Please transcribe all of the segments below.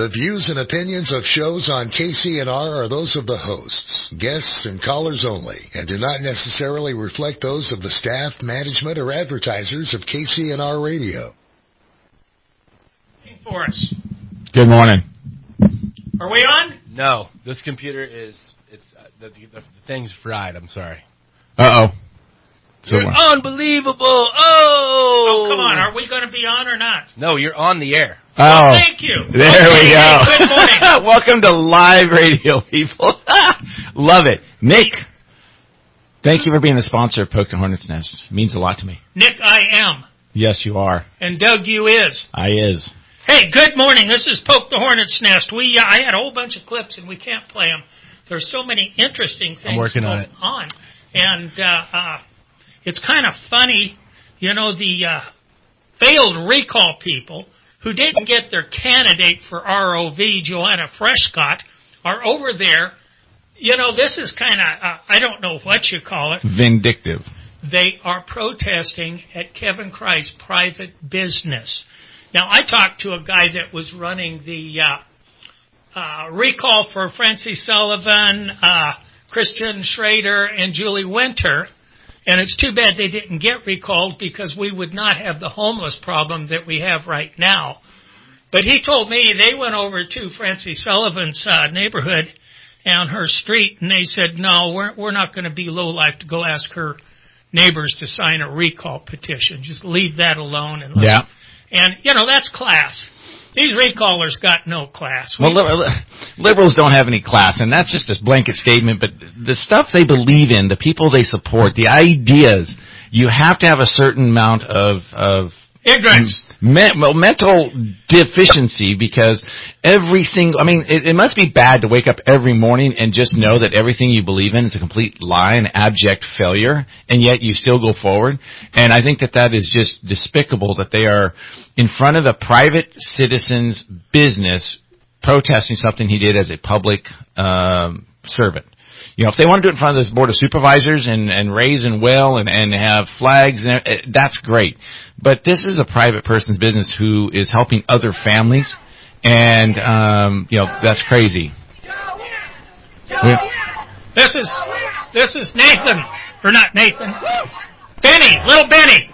The views and opinions of shows on KCNR are those of the hosts, guests, and callers only, and do not necessarily reflect those of the staff, management, or advertisers of KCNR Radio. For us. Good morning. Are we on? No, this computer is, the thing's fried, I'm sorry. Uh-oh. You're unbelievable. Oh, come on. Are we going to be on or not? No, you're on the air. Oh, well, thank you. There we go. Good morning. Welcome to live radio, people. Love it. Nick, thank you for being the sponsor of Poke the Hornet's Nest. It means a lot to me. Nick, I am. Yes, you are. And Doug, you is. I is. Hey, good morning. This is Poke the Hornet's Nest. I had a whole bunch of clips, and we can't play them. There's so many interesting things I'm working going on. And it's kind of funny, the failed recall people who didn't get their candidate for ROV, Joanna Freshcott, are over there. This is kind of, I don't know what you call it. Vindictive. They are protesting at Kevin Kreis' private business. Now, I talked to a guy that was running the recall for Francie Sullivan, Christian Schrader, and Julie Winter, and it's too bad they didn't get recalled because we would not have the homeless problem that we have right now. But he told me they went over to Francie Sullivan's neighborhood on her street, and they said, no, we're not going to be lowlife to go ask her neighbors to sign a recall petition. Just leave that alone. And that's class. These recallers got no class. Well, liberals don't have any class, and that's just a blanket statement, but the stuff they believe in, the people they support, the ideas, you have to have a certain amount of ignorance. Mental deficiency, because it must be bad to wake up every morning and just know that everything you believe in is a complete lie, an abject failure, and yet you still go forward. And I think that is just despicable that they are in front of a private citizen's business protesting something he did as a public servant. If they want to do it in front of this board of supervisors and raise and wail and have flags, that's great. But this is a private person's business who is helping other families, and that's crazy. This is Nathan, or not Nathan, Benny, little Benny,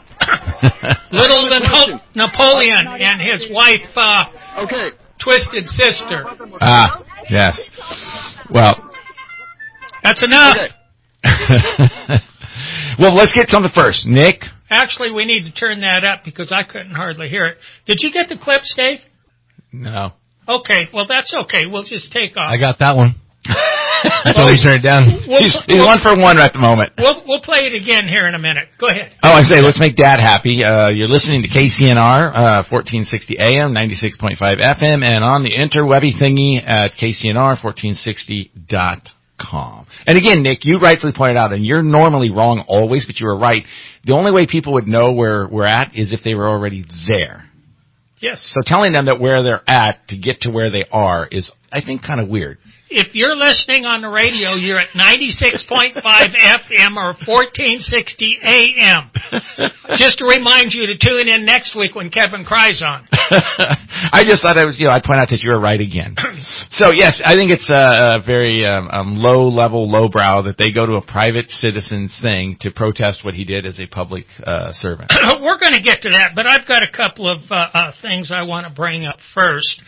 little Napoleon and his wife, Twisted Sister. Ah, yes. Well. That's enough. Okay. Well, let's get something first. Nick? Actually, we need to turn that up because I couldn't hardly hear it. Did you get the clips, Dave? No. Okay, well, that's okay. We'll just take off. I got that one. Until he turned it down. He's 1 for 1 at the moment. We'll play it again here in a minute. Go ahead. Oh, I say, let's make Dad happy. You're listening to KCNR, 1460 AM, 96.5 FM, and on the interwebby thingy at KCNR1460.com. And again, Nick, you rightfully pointed out, and you're normally wrong always, but you were right. The only way people would know where we're at is if they were already there. Yes. So telling them that where they're at to get to where they are is, I think, kind of weird. If you're listening on the radio, you're at 96.5 FM or 1460 AM. Just to remind you to tune in next week when Kevin Kreis on. I just thought I'd point out that you were right again. So, yes, I think it's a very low-level, lowbrow that they go to a private citizen's thing to protest what he did as a public servant. We're going to get to that, but I've got a couple of things I want to bring up first.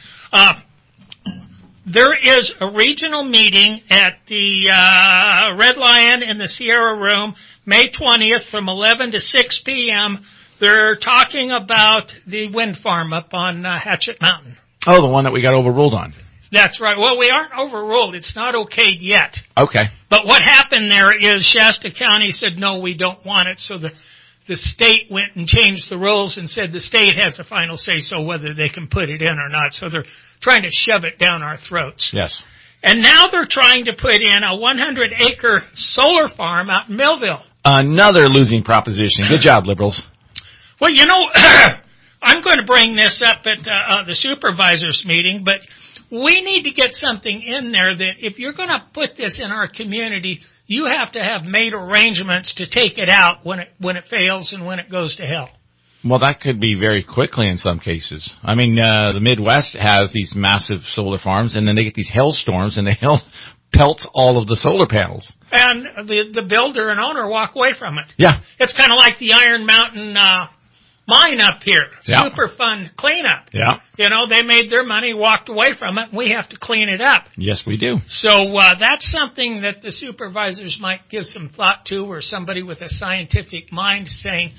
There is a regional meeting at the Red Lion in the Sierra Room, May 20th from 11 to 6 p.m. They're talking about the wind farm up on Hatchet Mountain. Oh, the one that we got overruled on. That's right. Well, we aren't overruled. It's not okayed yet. Okay. But what happened there is Shasta County said, no, we don't want it. So the state went and changed the rules and said the state has the final say-so whether they can put it in or not. So they're trying to shove it down our throats. Yes. And now they're trying to put in a 100-acre solar farm out in Millville. Another losing proposition. Good job, liberals. Well, I'm going to bring this up at the supervisors meeting, but we need to get something in there that if you're going to put this in our community, you have to have made arrangements to take it out when it fails and when it goes to hell. Well, that could be very quickly in some cases. I mean, the Midwest has these massive solar farms, and then they get these hailstorms, and the hail pelts all of the solar panels. And the builder and owner walk away from it. Yeah. It's kind of like the Iron Mountain mine up here. Yeah. Super fun cleanup. Yeah. They made their money, walked away from it, and we have to clean it up. Yes, we do. So that's something that the supervisors might give some thought to, or somebody with a scientific mind saying,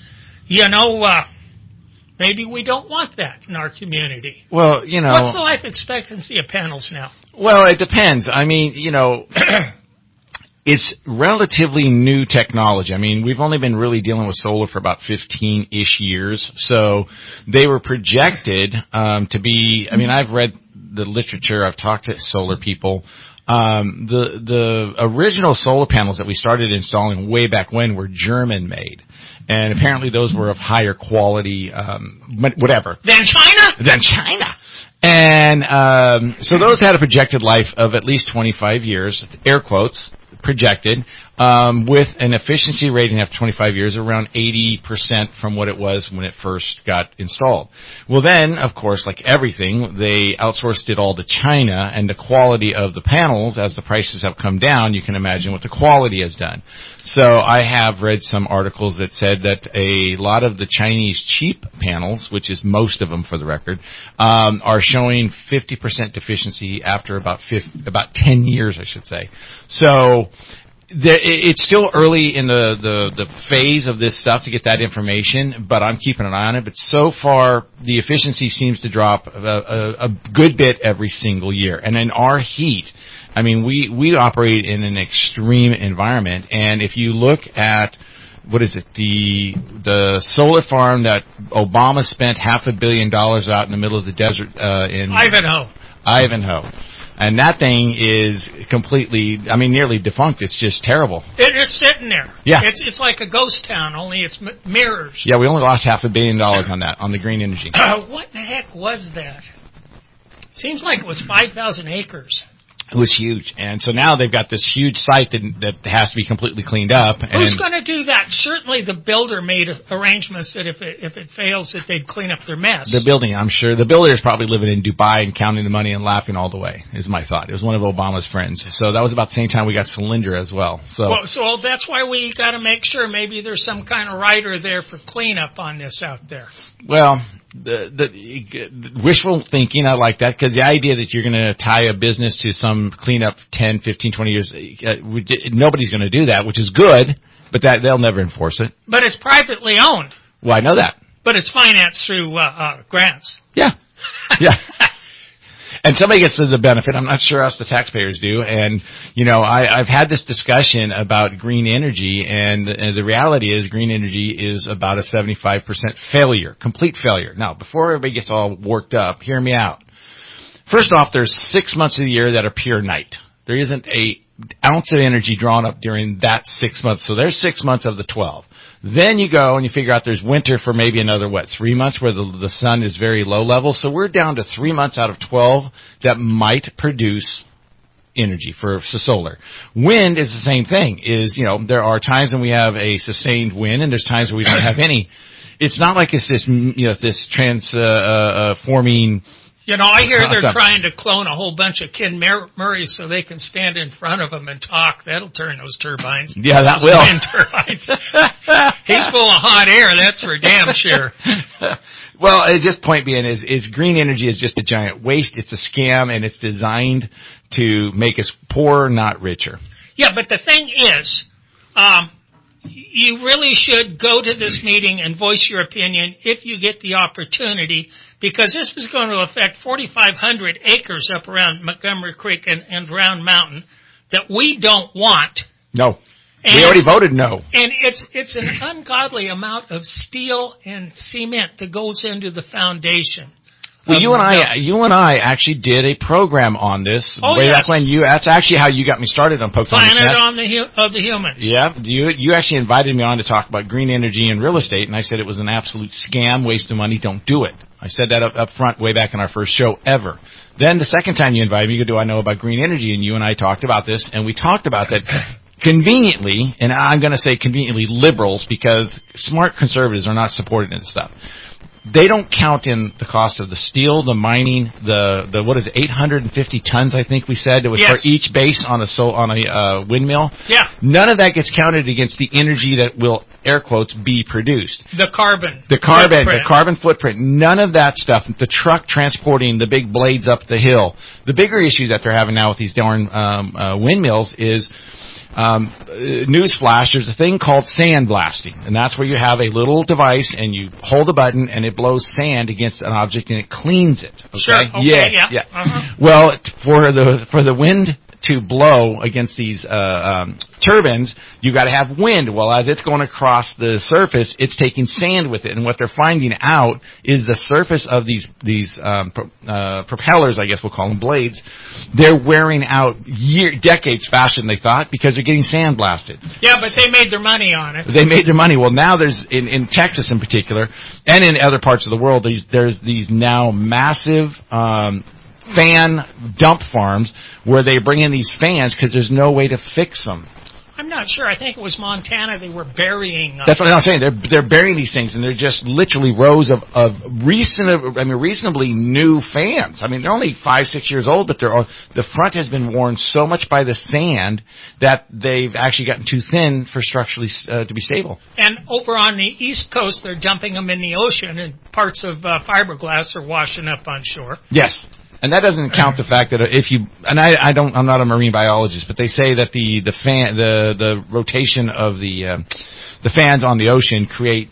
maybe we don't want that in our community. Well, What's the life expectancy of panels now? Well, it depends. I mean, it's relatively new technology. I mean, we've only been really dealing with solar for about 15-ish years. So they were projected to be, I mean, I've read the literature. I've talked to solar people. The original solar panels that we started installing way back when were German made. And apparently those were of higher quality, whatever. Than China? And so those had a projected life of at least 25 years, air quotes, projected, with an efficiency rating after 25 years around 80% from what it was when it first got installed. Well then, of course, like everything, they outsourced it all to China, and the quality of the panels, as the prices have come down, you can imagine what the quality has done. So I have read some articles that said that a lot of the Chinese cheap panels, which is most of them for the record, are showing 50% deficiency after about 10 years, I should say. So it's still early in the phase of this stuff to get that information, but I'm keeping an eye on it. But so far, the efficiency seems to drop a good bit every single year. And in our heat, I mean, we operate in an extreme environment, and if you look at what is it, the solar farm that Obama spent $500 million out in the middle of the desert in Ivanhoe. And that thing is completely, I mean, nearly defunct. It's just terrible. It's sitting there. Yeah. It's like a ghost town, only it's mirrors. Yeah, we only lost $500 million on that, on the green energy. What the heck was that? Seems like it was 5,000 acres. It was huge. And so now they've got this huge site that has to be completely cleaned up. And who's going to do that? Certainly the builder made arrangements that if it fails, that they'd clean up their mess. The building, I'm sure. The builder is probably living in Dubai and counting the money and laughing all the way, is my thought. It was one of Obama's friends. So that was about the same time we got Solyndra as well. So that's why we got to make sure maybe there's some kind of rider there for cleanup on this out there. Well, the wishful thinking, I like that, because the idea that you're going to tie a business to some cleanup 10, 15, 20 years, nobody's going to do that, which is good, but they'll never enforce it. But it's privately owned. Well, I know that. But it's financed through grants. Yeah. Yeah. And somebody gets the benefit. I'm not sure us, the taxpayers, do. And, I've had this discussion about green energy, and the reality is green energy is about a 75% failure, complete failure. Now, before everybody gets all worked up, hear me out. First off, there's 6 months of the year that are pure night. There isn't an ounce of energy drawn up during that 6 months. So there's 6 months of the 12. Then you go and you figure out there's winter for maybe another, 3 months where the sun is very low level. So we're down to 3 months out of 12 that might produce energy for solar. Wind is the same thing. There are times when we have a sustained wind and there's times where we don't have any. It's not like it's this, this transforming. I hear they're trying to clone a whole bunch of Ken Murrays so they can stand in front of them and talk. That'll turn those turbines. Yeah, that will. Wind turbines. He's full of hot air, that's for damn sure. Well, just point being is green energy is just a giant waste. It's a scam, and it's designed to make us poorer, not richer. Yeah, but the thing is, you really should go to this meeting and voice your opinion if you get the opportunity, because this is going to affect 4,500 acres up around Montgomery Creek and Round Mountain that we don't want. No. We already voted no. And it's an ungodly amount of steel and cement that goes into the foundation. Well, you and I actually did a program on this way back when. That's actually how you got me started on Pocahontas Nest. Planet of the Humans. Yeah, you actually invited me on to talk about green energy and real estate, and I said it was an absolute scam, waste of money, don't do it. I said that up front way back in our first show ever. Then the second time you invited me, you go, do I know about green energy? And you and I talked about this, and we talked about that. conveniently, and I'm going to say conveniently liberals, because smart conservatives are not supporting this stuff. They don't count in the cost of the steel, the mining, the what is it, 850 tons, I think we said, it was for each base on a windmill. Yeah. None of that gets counted against the energy that will, air quotes, be produced. The carbon footprint. None of that stuff. The truck transporting the big blades up the hill. The bigger issues that they're having now with these darn windmills is, newsflash, there's a thing called sandblasting, and that's where you have a little device and you hold a button and it blows sand against an object and it cleans it. Okay? Sure. Okay. Yeah. Uh-huh. Well, for the wind to blow against these turbines, you got to have wind. Well, as it's going across the surface, it's taking sand with it, and what they're finding out is the surface of these propellers, I guess we'll call them blades, they're wearing out decades faster than they thought because they're getting sandblasted. Yeah, but they made their money on it. They made their money. Well, now there's in Texas in particular, and in other parts of the world, there's these now massive fan dump farms where they bring in these fans because there's no way to fix them. I'm not sure. I think it was Montana. They were burying them. That's what I'm saying. They're burying these things, and they're just literally rows of reasonably new fans. I mean, they're only 5-6 years old, but the front has been worn so much by the sand that they've actually gotten too thin for structurally to be stable. And over on the East Coast, they're dumping them in the ocean, and parts of fiberglass are washing up on shore. Yes. And that doesn't count the fact that I'm not a marine biologist, but they say that the rotation of the fans on the ocean create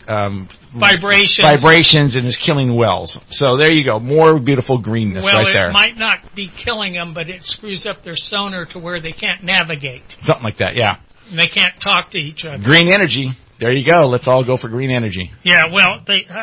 vibrations and is killing whales. So there you go, more beautiful greenness right there. Well, it might not be killing them, but it screws up their sonar to where they can't navigate. Something like that, yeah. And they can't talk to each other. Green energy. There you go. Let's all go for green energy. Yeah, well,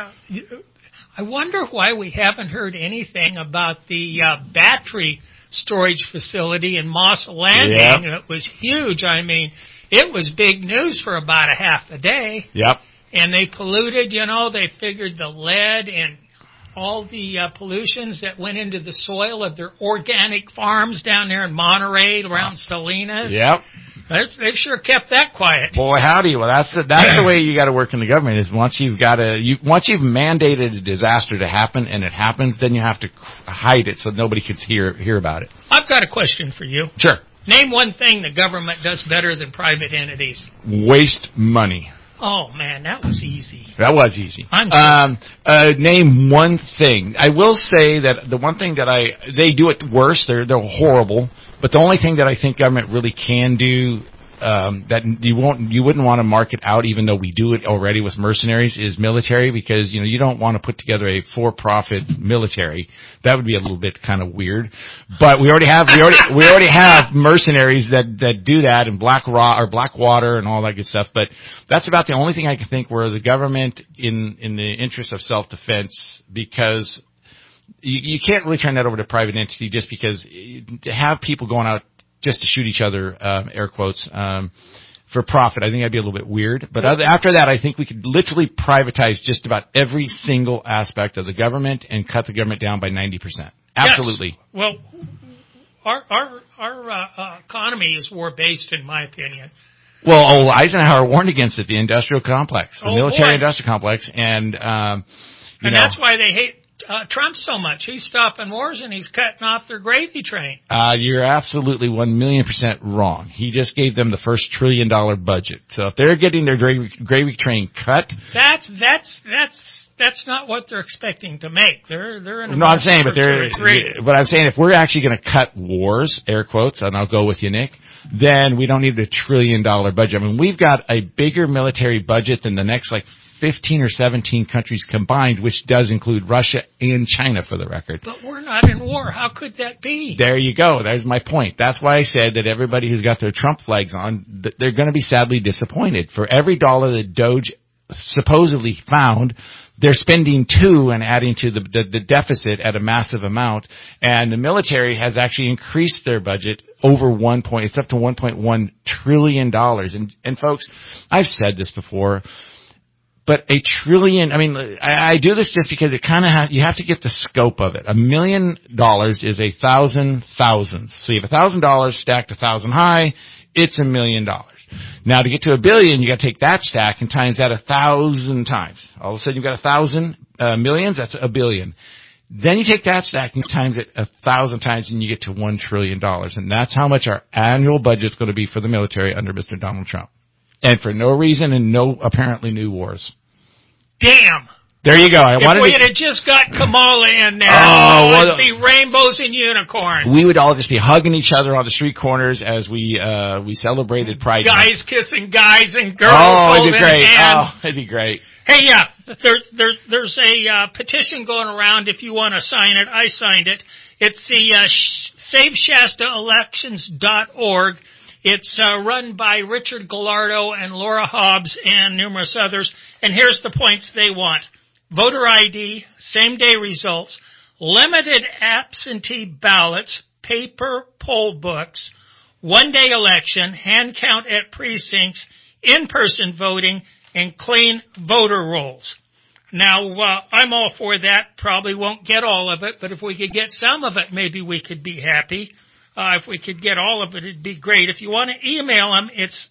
I wonder why we haven't heard anything about the battery storage facility in Moss Landing. Yep. It was huge. I mean, it was big news for about a half a day. Yep. And they polluted, they figured the lead and all the pollutions that went into the soil of their organic farms down there in Monterey around Salinas. Yep. They've sure kept that quiet. Boy, howdy. Well, that's the way you got to work in the government is once you've mandated a disaster to happen and it happens, then you have to hide it so nobody can hear about it. I've got a question for you. Sure. Name one thing the government does better than private entities. Waste money. Oh, man, that was easy. That was easy. I'm sorry. Name one thing. I will say that the one thing that they do it worse. They're horrible. But the only thing that I think government really can do, that you wouldn't want to market out, even though we do it already with mercenaries, is military, because you don't want to put together a for-profit military. That would be a little bit kind of weird. But we already have mercenaries that do that, and Blackwater and all that good stuff. But that's about the only thing I can think where the government, in the interest of self-defense, because you can't really turn that over to private entity, just because to have people going out just to shoot each other, air quotes, for profit, I think that'd be a little bit weird. But after that, I think we could literally privatize just about every single aspect of the government and cut the government down by 90%. Absolutely. Yes. Well, our economy is war-based, in my opinion. Well, Eisenhower warned against it, the industrial complex, the military-industrial complex, and that's why they hate Trump so much. He's stopping wars and he's cutting off their gravy train. You're absolutely 1,000,000% wrong. He just gave them the first $1 trillion budget. So if they're getting their gravy train cut, that's not what they're expecting to make. They're in. No, I'm saying, but I'm saying if we're actually going to cut wars, air quotes, and I'll go with you, Nick, then we don't need $1 trillion budget. I mean, we've got a bigger military budget than the next 15 or 17 countries combined, which does include Russia and China, for the record. But we're not in war. How could that be? There you go. There's my point. That's why I said that everybody who's got their Trump flags on, they're going to be sadly disappointed. For every dollar that Doge supposedly found, they're spending $2 and adding to the deficit at a massive amount. And the military has actually increased their budget over it's up to $1.1 trillion. And folks, I've said this before, but $1 trillion, I do this just because it kind of you have to get the scope of it. $1 million is 1,000 thousands. So you have $1,000 stacked 1,000 high, it's $1 million. Now, to get to $1 billion, you got to take that stack and times that 1,000 times. All of a sudden, you've got 1,000 millions. That's $1 billion. Then you take that stack and times it 1,000 times, and you get to $1 trillion. And that's how much our annual budget is going to be for the military under Mr. Donald Trump. And for no reason and no apparently new wars. Damn. There you go. If we had just got Kamala in there, it'd be rainbows and unicorns. We would all just be hugging each other on the street corners as we celebrated Pride. Guys kissing guys and girls holding hands. It'd be great. Hey, there's a petition going around. If you want to sign it, I signed it. It's the SaveShastaElections.org. It's run by Richard Gallardo and Laura Hobbs and numerous others. And here's the points they want. Voter ID, same-day results, limited absentee ballots, paper poll books, one-day election, hand count at precincts, in-person voting, and clean voter rolls. Now, I'm all for that. Probably won't get all of it, but if we could get some of it, maybe we could be happy. If we could get all of it, it'd be great. If you want to email them, it's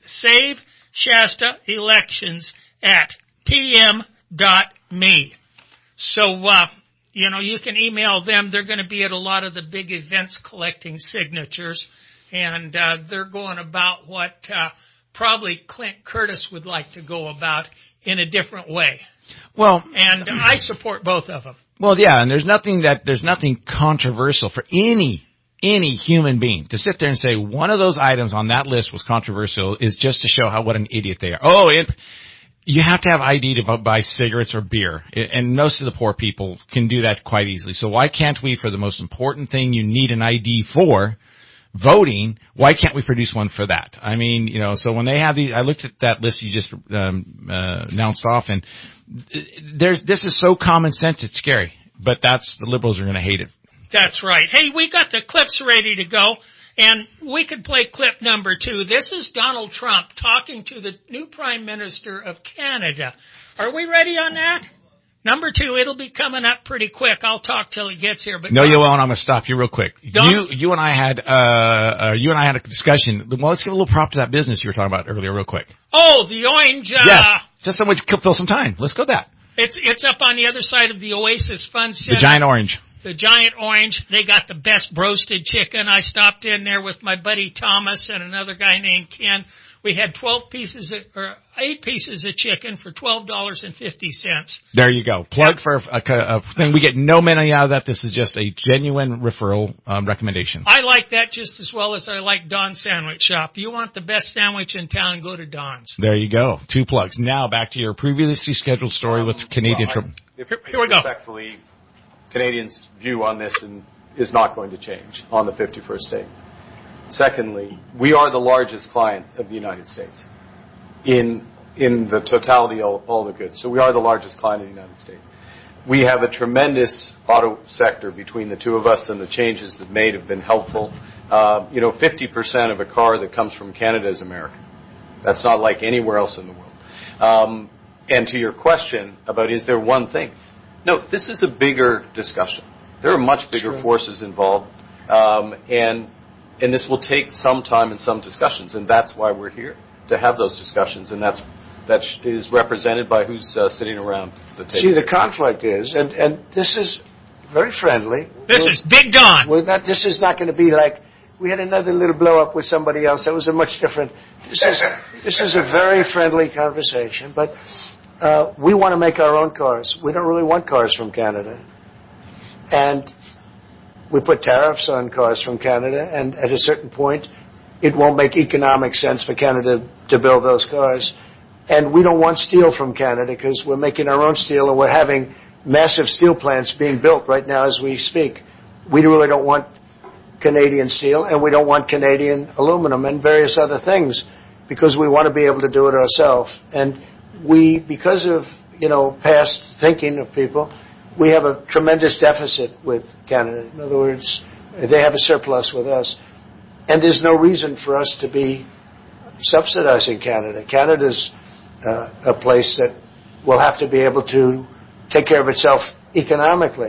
SaveShastaElections@pm.me. So, you can email them. They're going to be at a lot of the big events collecting signatures, and they're going about what probably Clint Curtis would like to go about in a different way. Well, and I support both of them. Well, yeah, and there's nothing controversial for any human being to sit there and say one of those items on that list was controversial is just to show what an idiot they are. Oh, you have to have ID to buy cigarettes or beer, and most of the poor people can do that quite easily. So why can't we, for the most important thing you need an ID for, voting, why can't we produce one for that? I mean, so when they have I looked at that list you just announced off, and this is so common sense, it's scary. But the liberals are going to hate it. That's right. Hey, we got the clips ready to go, and we could play clip number 2. This is Donald Trump talking to the new Prime Minister of Canada. Are we ready on that? Number 2, it'll be coming up pretty quick. I'll talk till it gets here. But no, you won't. I'm going to stop you real quick. You and I had a discussion. Well, let's give a little prop to that business you were talking about earlier real quick. Oh, the orange. Yes. Just so we can fill some time. Let's go that. It's up on the other side of the Oasis Fund Center. The giant orange. The giant orange. They got the best roasted chicken. I stopped in there with my buddy Thomas and another guy named Ken. We had 8 pieces of chicken for $12.50. There you go. Plug for a thing. We get no money out of that. This is just a genuine referral recommendation. I like that just as well as I like Don's Sandwich Shop. You want the best sandwich in town, go to Don's. There you go. 2 plugs. Now back to your previously scheduled story with Canadian Trump. Here we go. Respectfully, Canadians' view on this is not going to change on the 51st state. Secondly, we are the largest client of the United States in the totality of all the goods. So we are the largest client of the United States. We have a tremendous auto sector between the two of us, and the changes that made have been helpful. 50% of a car that comes from Canada is American. That's not like anywhere else in the world. And to your question about is there one thing? No, this is a bigger discussion. There are much bigger forces involved, and this will take some time and some discussions, and that's why we're here, to have those discussions, and that is represented by who's sitting around the table. See, the conflict is, and this is very friendly. This is Big Don. This is not going to be like, we had another little blow-up with somebody else. That was a much different. This is a very friendly conversation, but we want to make our own cars. We don't really want cars from Canada. And we put tariffs on cars from Canada, and at a certain point, it won't make economic sense for Canada to build those cars. And we don't want steel from Canada because we're making our own steel, and we're having massive steel plants being built right now as we speak. We really don't want Canadian steel, and we don't want Canadian aluminum and various other things because we want to be able to do it ourselves. And we, because of, past thinking of people, we have a tremendous deficit with Canada. In other words, they have a surplus with us. And there's no reason for us to be subsidizing Canada. Canada's a place that will have to be able to take care of itself economically.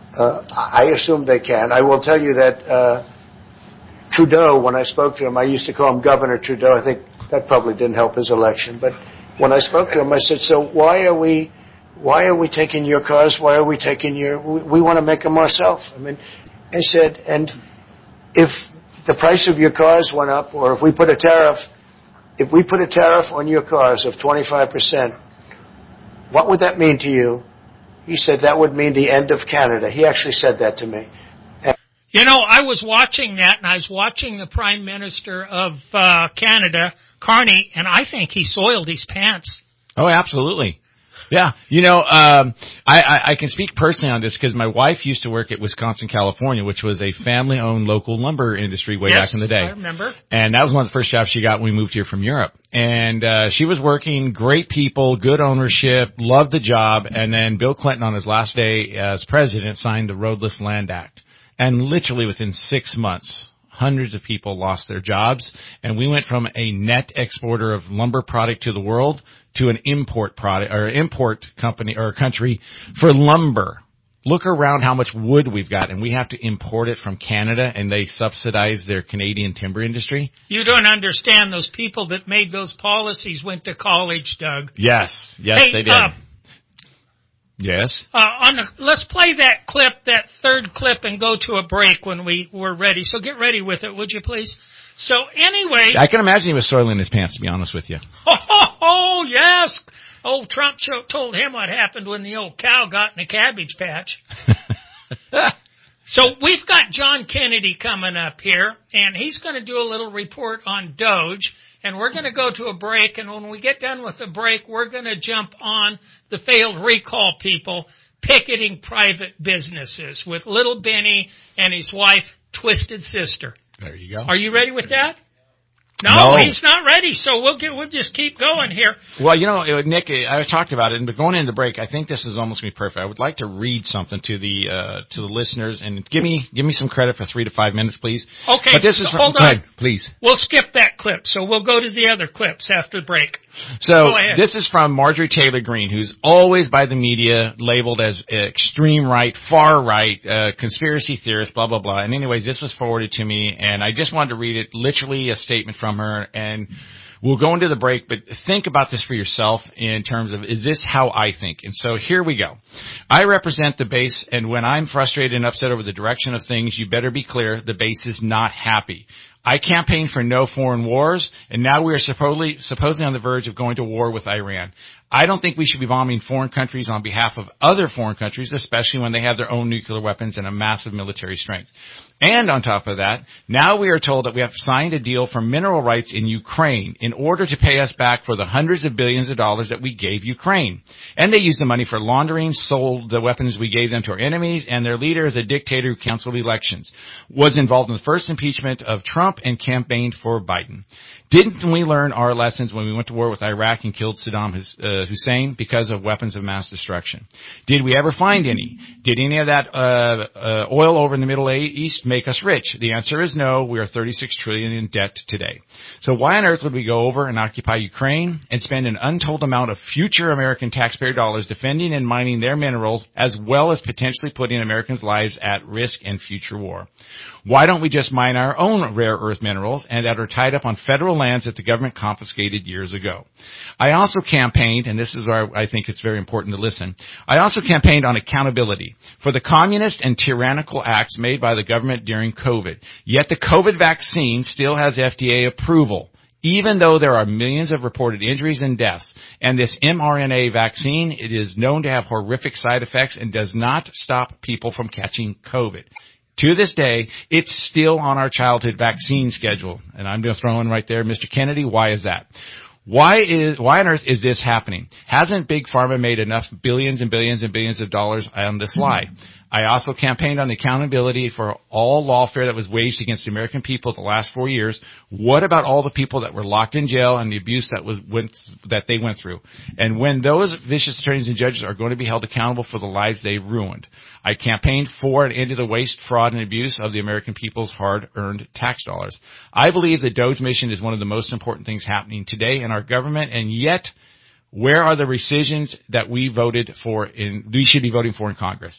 I assume they can. I will tell you that Trudeau, when I spoke to him, I used to call him Governor Trudeau. I think That probably didn't help his election. But when I spoke to him, I said, so why are we taking your cars? Why are we taking we want to make them ourselves. I mean, I said, and if the price of your cars went up, or if we put a tariff on your cars of 25%, what would that mean to you? He said that would mean the end of Canada. He actually said that to me. You know, I was watching that, and I was watching the Prime Minister of Canada, Carney, and I think he soiled his pants. Oh, absolutely. Yeah. You know, I can speak personally on this because my wife used to work at Wisconsin, California, which was a family-owned local lumber industry way back in the day. I remember. And that was one of the first jobs she got when we moved here from Europe. And she was working, great people, good ownership, loved the job. And then Bill Clinton, on his last day as president, signed the Roadless Land Act. And literally within 6 months, hundreds of people lost their jobs, and we went from a net exporter of lumber product to the world to an import product or import company or country for lumber. Look around how much wood we've got, and we have to import it from Canada, and they subsidize their Canadian timber industry. You don't understand. Those people that made those policies went to college, Doug. Yes, hey, they did. Yes. Let's play that clip, that third clip, and go to a break when we're ready. So get ready with it, would you please? So anyway, I can imagine he was soiling his pants, to be honest with you. Oh, yes. Old Trump told him what happened when the old cow got in the cabbage patch. So we've got John Kennedy coming up here, and he's going to do a little report on Doge, and we're going to go to a break, and when we get done with the break, we're going to jump on the failed recall people picketing private businesses with Little Benny and his wife, Twisted Sister. There you go. Are you ready with that? No, he's not ready, so we'll just keep going here. Well, you know, Nick, I talked about it, but going into the break, I think this is almost going to be perfect. I would like to read something to the listeners, and give me some credit for 3 to 5 minutes, please. Okay, but this is hold on. Go ahead, please. We'll skip that clip, so we'll go to the other clips after the break. So this is from Marjorie Taylor Greene, who's always by the media labeled as extreme right, far right, conspiracy theorist, blah, blah, blah. And anyways, this was forwarded to me, and I just wanted to read it, literally a statement from her, and we'll go into the break, but think about this for yourself in terms of, is this how I think? And so here we go. I represent the base, and when I'm frustrated and upset over the direction of things, you better be clear, the base is not happy. I campaigned for no foreign wars, and now we are supposedly on the verge of going to war with Iran. I don't think we should be bombing foreign countries on behalf of other foreign countries, especially when they have their own nuclear weapons and a massive military strength. And on top of that, now we are told that we have signed a deal for mineral rights in Ukraine in order to pay us back for the hundreds of billions of dollars that we gave Ukraine. And they used the money for laundering, sold the weapons we gave them to our enemies, and their leader is a dictator who canceled elections, was involved in the first impeachment of Trump, and campaigned for Biden. Didn't we learn our lessons when we went to war with Iraq and killed Saddam Hussein because of weapons of mass destruction? Did we ever find any? Did any of that oil over in the Middle East make us rich? The answer is no. We are $36 trillion in debt today. So why on earth would we go over and occupy Ukraine and spend an untold amount of future American taxpayer dollars defending and mining their minerals, as well as potentially putting Americans' lives at risk in future war? Why don't we just mine our own rare earth minerals and that are tied up on federal lands that the government confiscated years ago? I also campaigned, and this is where I think it's very important to listen, I also campaigned on accountability for the communist and tyrannical acts made by the government during COVID. Yet the COVID vaccine still has FDA approval, even though there are millions of reported injuries and deaths. And this mRNA vaccine, it is known to have horrific side effects and does not stop people from catching COVID. To this day, it's still on our childhood vaccine schedule. And I'm going to throw in right there, Mr. Kennedy, why is that? Why on earth is this happening? Hasn't Big Pharma made enough billions and billions and billions of dollars on this lie? I also campaigned on the accountability for all lawfare that was waged against the American people the last 4 years. What about all the people that were locked in jail and the abuse that they went through? And when those vicious attorneys and judges are going to be held accountable for the lives they ruined? I campaigned for an end to the waste, fraud, and abuse of the American people's hard-earned tax dollars. I believe the Doge mission is one of the most important things happening today in our government, and yet, where are the rescissions that we should be voting for in Congress?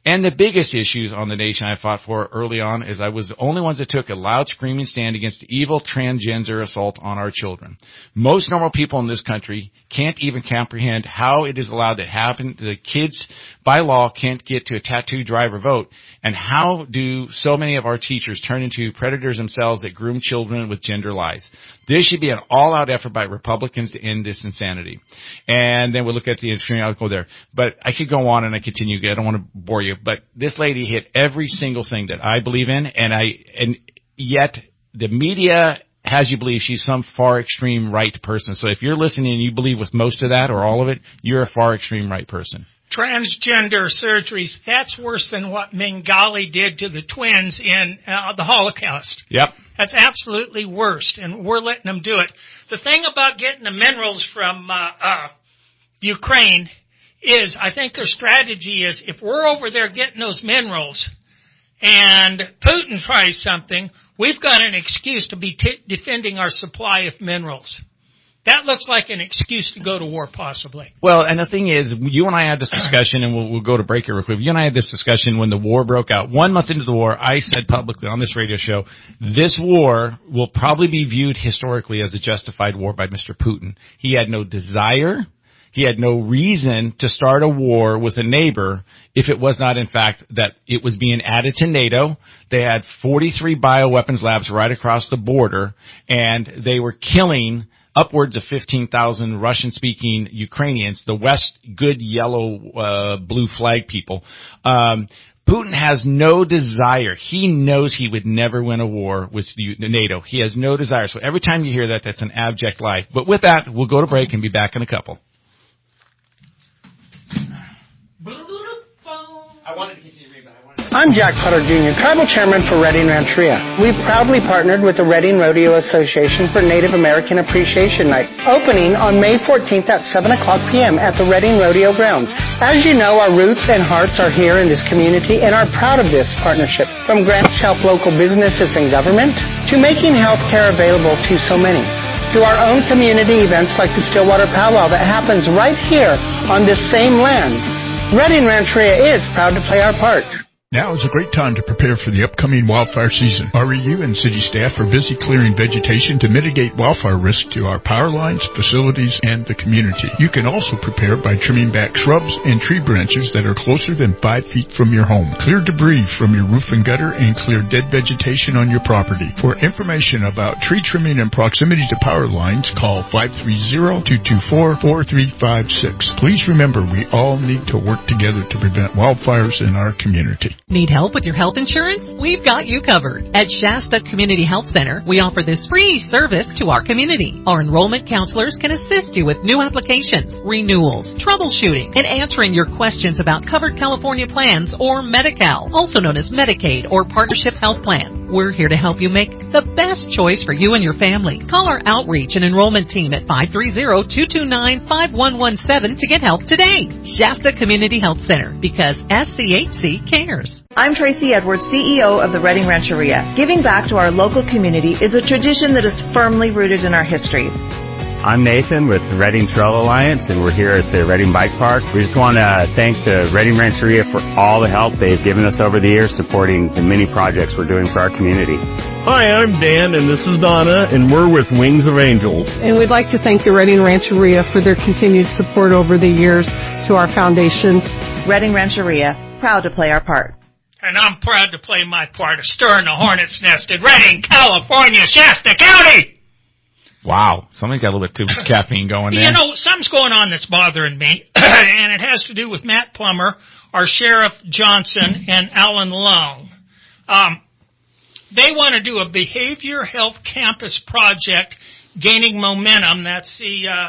And the biggest issues on the nation I fought for early on is I was the only ones that took a loud screaming stand against evil transgender assault on our children. Most normal people in this country can't even comprehend how it is allowed to happen. The kids, by law, can't get to a tattoo, drive, or vote. And how do so many of our teachers turn into predators themselves that groom children with gender lies? This should be an all-out effort by Republicans to end this insanity. And then we'll look at the extreme. I'll go there. But I could go on and I continue. I don't want to bore you. But this lady hit every single thing that I believe in, and yet the media has you believe she's some far extreme right person. So if you're listening and you believe with most of that or all of it, you're a far extreme right person. Transgender surgeries, that's worse than what Mengele did to the twins in the Holocaust. Yep. That's absolutely worst, and we're letting them do it. The thing about getting the minerals from Ukraine is I think their strategy is if we're over there getting those minerals and Putin tries something, we've got an excuse to be defending our supply of minerals. That looks like an excuse to go to war, possibly. Well, and the thing is, you and I had this discussion, and we'll go to break here real quick. You and I had this discussion when the war broke out. 1 month into the war, I said publicly on this radio show, this war will probably be viewed historically as a justified war by Mr. Putin. He had no desire. He had no reason to start a war with a neighbor if it was not, in fact, that it was being added to NATO. They had 43 bioweapons labs right across the border, and they were killing upwards of 15,000 Russian-speaking Ukrainians, the West good yellow, blue flag people. Putin has no desire. He knows he would never win a war with NATO. He has no desire. So every time you hear that, that's an abject lie. But with that, we'll go to break and be back in a couple. I'm Jack Putter Jr., Tribal Chairman for Redding Rancheria. We've proudly partnered with the Redding Rodeo Association for Native American Appreciation Night, opening on May 14th at 7 o'clock p.m. at the Redding Rodeo Grounds. As you know, our roots and hearts are here in this community and are proud of this partnership. From grants to help local businesses and government, to making health care available to so many, to our own community events like the Stillwater Powwow that happens right here on this same land. Redding Rancheria is proud to play our part. Now is a great time to prepare for the upcoming wildfire season. REU and city staff are busy clearing vegetation to mitigate wildfire risk to our power lines, facilities, and the community. You can also prepare by trimming back shrubs and tree branches that are closer than 5 feet from your home. Clear debris from your roof and gutter and clear dead vegetation on your property. For information about tree trimming and proximity to power lines, call 530-224-4356. Please remember, we all need to work together to prevent wildfires in our community. Need help with your health insurance? We've got you covered. At Shasta Community Health Center, we offer this free service to our community. Our enrollment counselors can assist you with new applications, renewals, troubleshooting, and answering your questions about covered California plans or Medi-Cal, also known as Medicaid or Partnership Health Plan. We're here to help you make the best choice for you and your family. Call our outreach and enrollment team at 530-229-5117 to get help today. Shasta Community Health Center, because SCHC cares. I'm Tracy Edwards, CEO of the Redding Rancheria. Giving back to our local community is a tradition that is firmly rooted in our history. I'm Nathan with the Redding Trail Alliance, and we're here at the Redding Bike Park. We just want to thank the Redding Rancheria for all the help they've given us over the years supporting the many projects we're doing for our community. Hi, I'm Dan, and this is Donna, and we're with Wings of Angels. And we'd like to thank the Redding Rancheria for their continued support over the years to our foundation. Redding Rancheria, proud to play our part. And I'm proud to play my part of stirring the hornet's nest in Redding, California, Shasta County. Wow. Somebody's got a little bit too much caffeine going there. You know, something's going on that's bothering me, and it has to do with Matt Plummer, our Sheriff Johnson, and Alan Long. They want to do a behavior health campus project gaining momentum. That's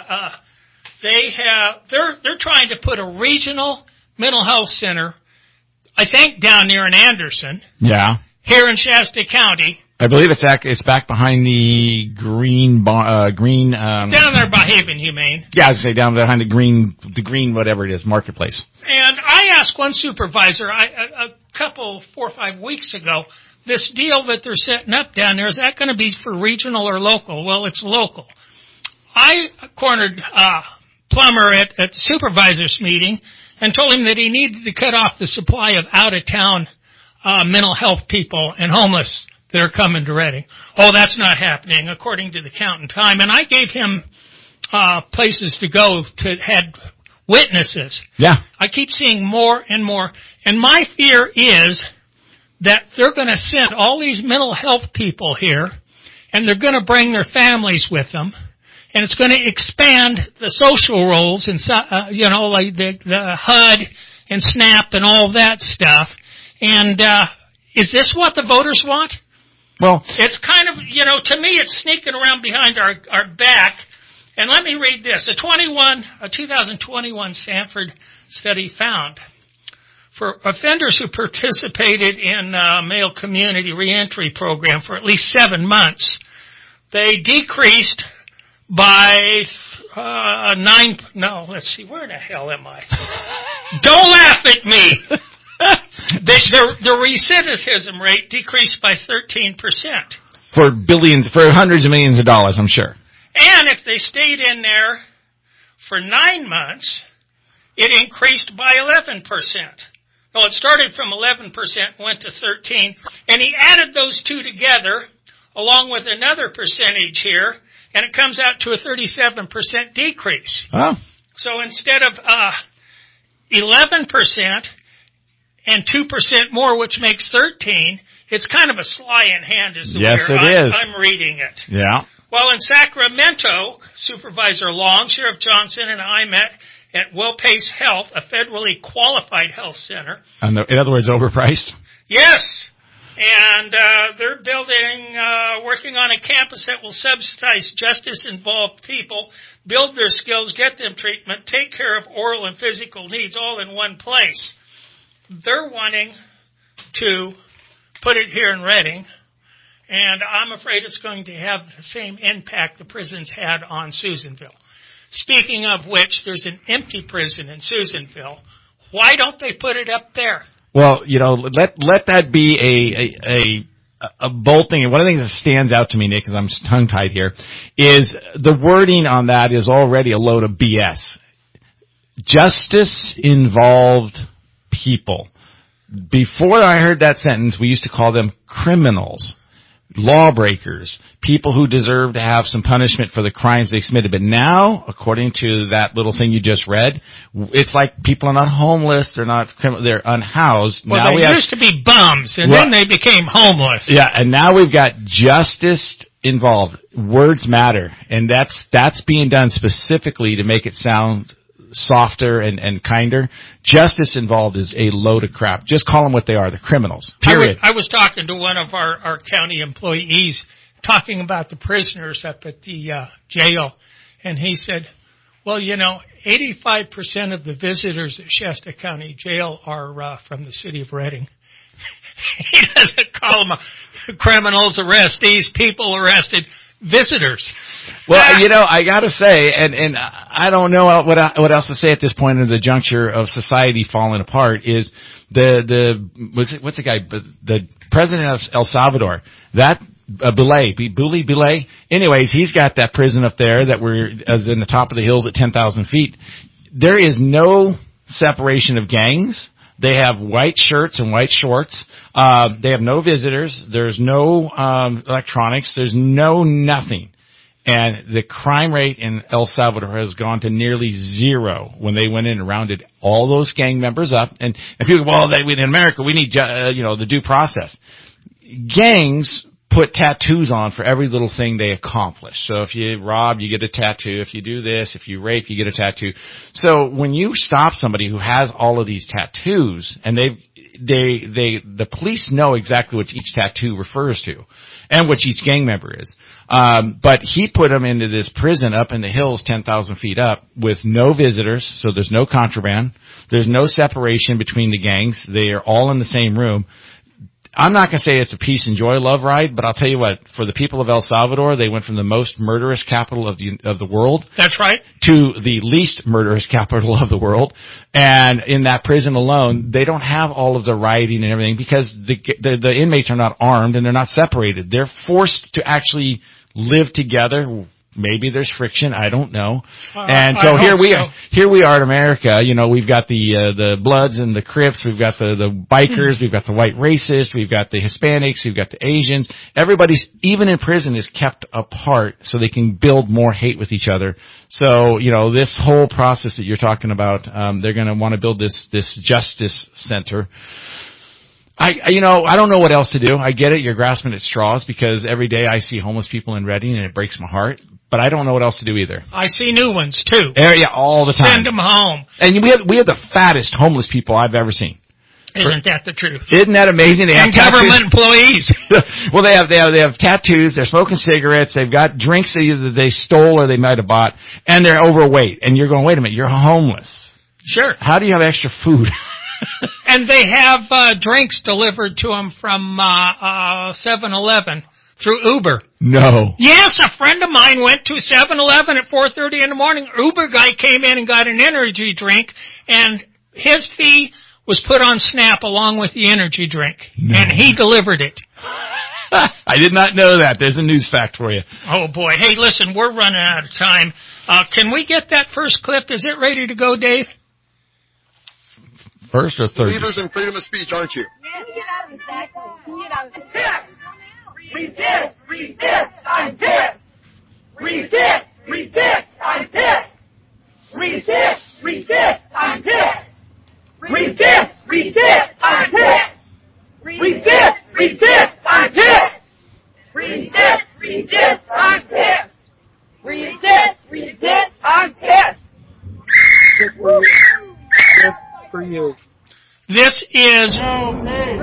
they're trying to put a regional mental health center, I think down near in Anderson. Yeah. Here in Shasta County. I believe it's back behind the green. Down there by Haven, you mean? Yeah, I was going to say down behind the green, whatever it is, marketplace. And I asked one supervisor a couple, 4 or 5 weeks ago, this deal that they're setting up down there, is that going to be for regional or local? Well, it's local. I cornered Plummer at the supervisors meeting, and told him that he needed to cut off the supply of out-of-town mental health people and homeless that are coming to Reading. Oh, that's not happening, according to the Count in Time. And I gave him places to go to had witnesses. Yeah. I keep seeing more and more. And my fear is that they're going to send all these mental health people here, and they're going to bring their families with them, and it's going to expand the social roles and, like the HUD and SNAP and all that stuff. And is this what the voters want? Well, it's kind of, to me, it's sneaking around behind our back. And let me read this. A 2021 Stanford study found for offenders who participated in male community reentry program for at least 7 months, they decreased by let's see, where the hell am I? Don't laugh at me. The recidivism rate decreased by 13%. For hundreds of millions of dollars, I'm sure. And if they stayed in there for 9 months, it increased by 11%. Well, it started from 11%, went to 13%, and he added those two together, along with another percentage here, and it comes out to a 37% decrease. Oh. So instead of 11% and 2% more, which makes 13%, it's kind of a sleight in hand is the way I'm reading it. Yeah. Well, in Sacramento, Supervisor Long, Sheriff Johnson, and I met at WellPace Health, a federally qualified health center. In other words, overpriced? Yes. And they're working on a campus that will subsidize justice-involved people, build their skills, get them treatment, take care of oral and physical needs all in one place. They're wanting to put it here in Reading, and I'm afraid it's going to have the same impact the prisons had on Susanville. Speaking of which, there's an empty prison in Susanville. Why don't they put it up there? Well, let that be a bold thing. And one of the things that stands out to me, Nick, because I'm tongue-tied here, is the wording on that is already a load of BS. Justice-involved people. Before I heard that sentence, we used to call them criminals, lawbreakers, people who deserve to have some punishment for the crimes they committed. But now, according to that little thing you just read, it's like people are not homeless, they're unhoused. Well, now they used to be bums, and then they became homeless. Yeah, and now we've got justice involved. Words matter, and that's being done specifically to make it sound softer and kinder. Justice involved is a load of crap. Just call them what they are. They're criminals. Period. I was talking to one of our county employees talking about the prisoners up at the jail, and he said, well, 85% of the visitors at Shasta County Jail are from the city of Reading. He doesn't call them criminals, arrestees, people arrested. Visitors. Well, I gotta say, and I don't know what else to say at this point in the juncture of society falling apart is what's the guy, the president of El Salvador, that Bule. Anyways, he's got that prison up there that is in the top of the hills at 10,000 feet. There is no separation of gangs. They have white shirts and white shorts. They have no visitors. There's no electronics. There's no nothing. And the crime rate in El Salvador has gone to nearly zero when they went in and rounded all those gang members up. And people go, well, in America, we need, the due process. Gangs put tattoos on for every little thing they accomplish. So if you rob, you get a tattoo. If you do this, if you rape, you get a tattoo. So when you stop somebody who has all of these tattoos, and the police know exactly what each tattoo refers to, and what each gang member is. But he put them into this prison up in the hills, 10,000 feet up, with no visitors, so there's no contraband. There's no separation between the gangs. They are all in the same room. I'm not going to say it's a peace and joy love ride, but I'll tell you what, for the people of El Salvador, they went from the most murderous capital of the world. That's right. To the least murderous capital of the world. And in that prison alone, they don't have all of the rioting and everything because the inmates are not armed and they're not separated. They're forced to actually live together Maybe there's friction. I don't know. And so here we are in America. You know, we've got the Bloods and the Crips. We've got the bikers. We've got the white racists. We've got the Hispanics. We've got the Asians. Everybody's, even in prison, is kept apart so they can build more hate with each other. So, you know, this whole process that you're talking about, they're going to want to build this justice center. I don't know what else to do. I get it. You're grasping at straws because every day I see homeless people in Redding and it breaks my heart. But I don't know what else to do either. I see new ones too. Yeah, all the time. Send them home. And we have the fattest homeless people I've ever seen. Isn't that the truth? Isn't that amazing? They have government employees. Well, they have tattoos. They're smoking cigarettes. They've got drinks that either they stole or they might have bought, and they're overweight. And you're going, wait a minute, you're homeless. Sure. How do you have extra food? And they have drinks delivered to them from 7-Eleven through Uber. No. Yes, a friend of mine went to 7-Eleven at 4:30 in the morning. Uber guy came in and got an energy drink, and his fee was put on Snap along with the energy drink. No. And he delivered it. I did not know that. There's a news fact for you. Oh, boy. Hey, listen, we're running out of time. Can we get that first clip? Is it ready to go, Dave? First or third? Believers in freedom of speech, aren't you? Resist! Resist! I'm pissed! Resist! Resist! I'm pissed! Resist! Resist! I'm pissed! Resist! Resist! I'm pissed! Resist! Resist! I'm pissed! Resist! Resist! I'm pissed! Resist! Resist! I'm pissed! For you. This is. It doesn't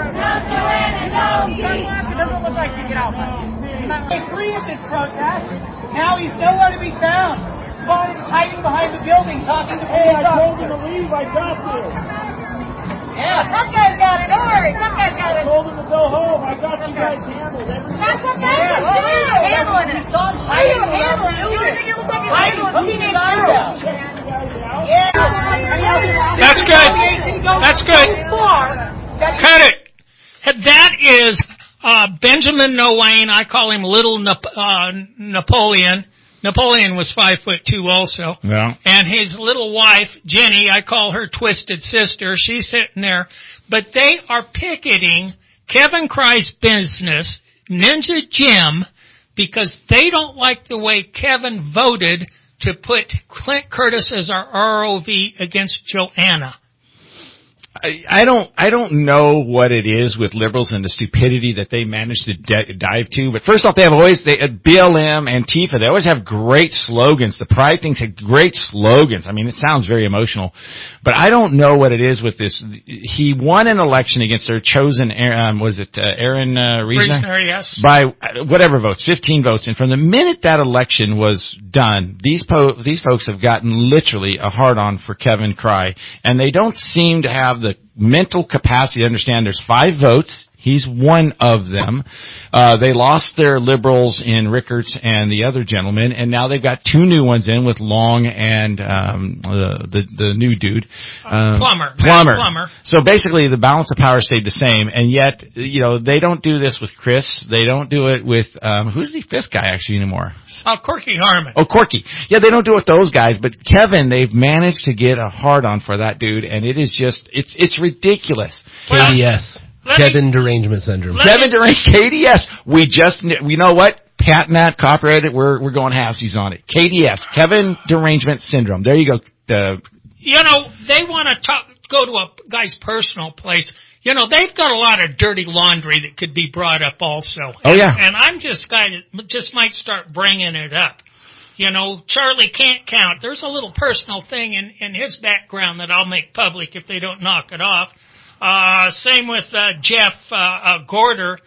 look like you get out. He agreed with this protest. Now he's nowhere to be found. Spotted hiding behind the building, talking to police. Hey, I told him to leave. I got to. Yeah. Some guy's got it. Don't worry. Some guy's got it. I told him to go home. I got you guys handled. That's what guys do. Handling it. How are you handling it? You look like you're handling a teenage girl. Yeah. That's good. That's good. Cut it. That is Benjamin Nowain. I call him Little Napoleon. Napoleon was 5'2" also. Yeah. And his little wife, Jenny, I call her Twisted Sister. She's sitting there. But they are picketing Kevin Cry's business, Ninja Jim, because they don't like the way Kevin voted to put Clint Curtis as our ROV against Joanna. I don't know what it is with liberals and the stupidity that they manage to dive to. But first off, BLM, Antifa, they always have great slogans. The Pride things have great slogans. I mean, it sounds very emotional. But I don't know what it is with this. He won an election against their chosen, Aaron Reisner? Yes. By whatever votes, 15 votes. And from the minute that election was done, these folks have gotten literally a hard-on for Kevin Cry. And they don't seem to have the mental capacity to understand there's 5 votes. He's one of them. They lost their liberals in Rickards and the other gentleman, and now they've got 2 new ones in with Long and the new dude. Plummer. So basically the balance of power stayed the same, and yet, you know, they don't do this with Chris. They don't do it with, who's the 5th guy actually anymore? Corky Harmon. Oh, Corky. Yeah, they don't do it with those guys, but Kevin, they've managed to get a hard-on for that dude, and it is just, it's ridiculous. KDS. Kevin Derangement Syndrome. Kevin Derangement, KDS. We know what? Patent that, copyrighted, we're going halfsies on it. KDS, Kevin Derangement Syndrome. There you go. You know, they want to go to a guy's personal place. You know, they've got a lot of dirty laundry that could be brought up also. And I'm just might start bringing it up. You know, Charlie can't count. There's a little personal thing in his background that I'll make public if they don't knock it off. Same with Jeff Gorder.